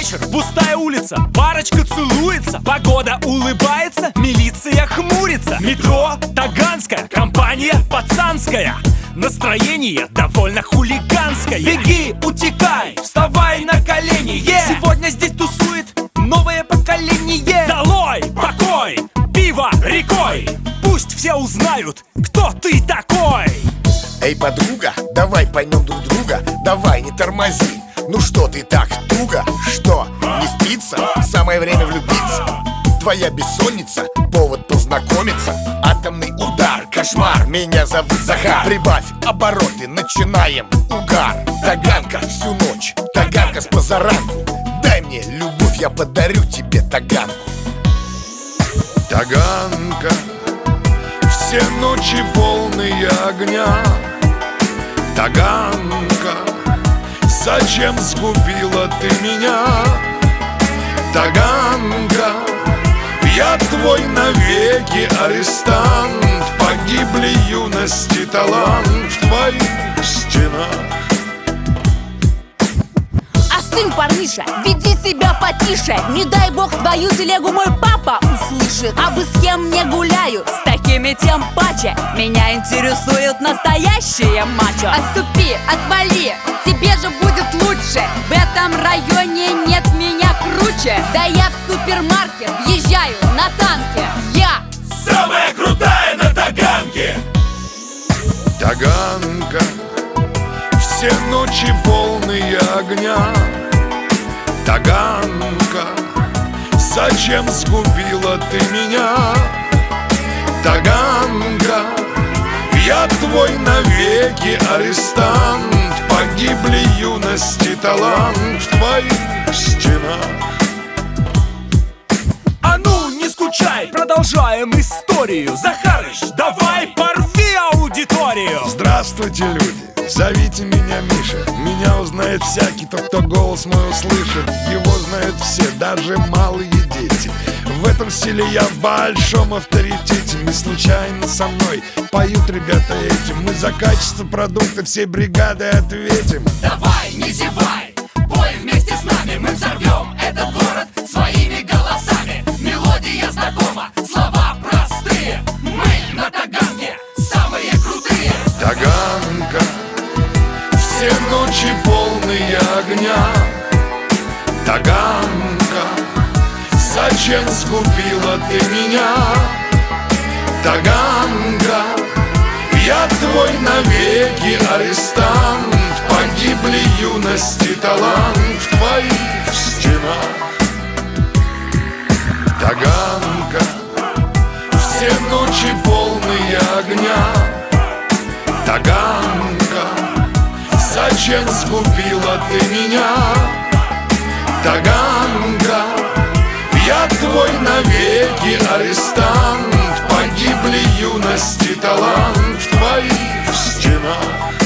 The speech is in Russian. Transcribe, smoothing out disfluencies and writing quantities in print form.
вечер, пустая улица, парочка целуется, погода улыбается, милиция хмурится. Метро Таганская, компания пацанская, настроение довольно хулиганское. Беги, утекай, вставай на колени, сегодня здесь тусует новое поколение. Долой, покой, пиво рекой, пусть все узнают, кто ты такой. Эй, подруга, давай поймем друг друга, давай не тормози. Ну что ты так туго? Что, не спится? Самое время влюбиться. Твоя бессонница, повод познакомиться. Атомный удар, кошмар, меня зовут Захар. Прибавь обороты, начинаем угар. Таганка всю ночь, Таганка с позаранку. Дай мне любовь, я подарю тебе Таганку. Таганка, все ночи полные огня. Таганка, зачем сгубила ты меня? Таганка, я твой навеки арестант. Погибли юности талант в твоих стенах. Остынь, парниша, веди себя потише. Не дай бог твою телегу мой папа услышит. А бы с кем не гуляю, с такими тем паче. Меня интересует настоящее мачо. Отступи, отвали, тебе же будет лучше. В этом районе нет меня круче. Да я в супермаркет въезжаю на танке. Я самая крутая на Таганке. Таганка, все ночи полные огня. Таганка, зачем сгубила ты меня? Таганка, я твой навеки арестант. Погибли юности талант в твоих стенах. А ну, не скучай, продолжаем историю. Захарыч, давай порви аудиторию. Здравствуйте, люди, зовите меня Миша. Меня узнает всякий, тот, кто голос мой услышит. Его знают все, даже малые дети. В этом стиле я в большом авторитете. Не случайно со мной поют ребята эти. Мы за качество продукта всей бригады ответим. Давай, не зевай, пой вместе с нами. Мы взорвем этот город своими голосами. Мелодия знакома, слова простые. Мы на Таганке самые крутые. Таганка, все ночи полные огня. Таганка, зачем сгубила ты меня? Таганка, я твой навеки арестант. Погибли юности талант в твоих стенах. Таганка, все ночи полные огня. Таганка, зачем сгубила ты меня? Таганка, я твой навеки арестант. Погибли юности талант в твоих стенах.